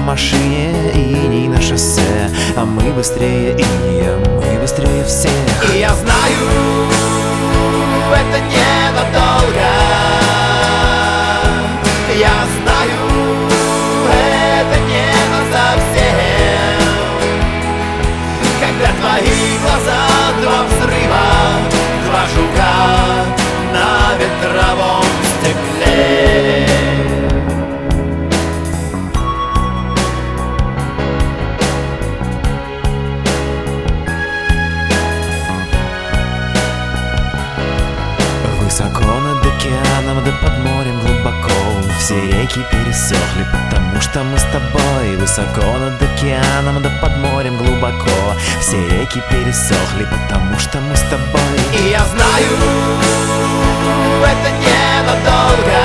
машине, иней на шоссе, а мы быстрее иния, мы быстрее всех. И я знаю, это ненадолго. Я знаю, это не насовсем. Когда твои глаза, два взрыва, два жука на ветровом стекле. Высоко над океаном, да под морем глубоко, все реки пересохли, потому что мы с тобой. Высоко над океаном, да под морем глубоко, все реки пересохли, потому что мы с тобой. И я знаю, это ненадолго.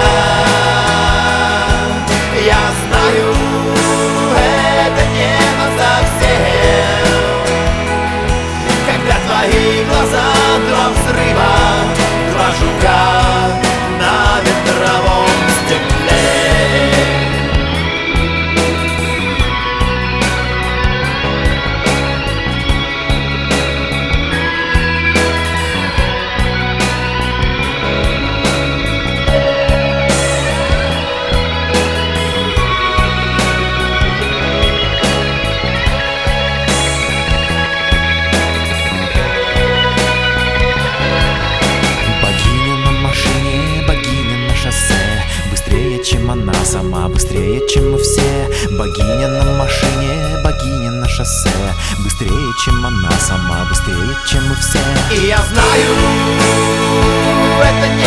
Я знаю, это не насовсем. Когда твои глаза, два взрыва, два жука на ветровом стекле. Чем она сама, быстрее, чем мы все. Богиня на машине, богиня на шоссе, быстрее, чем она сама, быстрее, чем мы все. И я знаю, это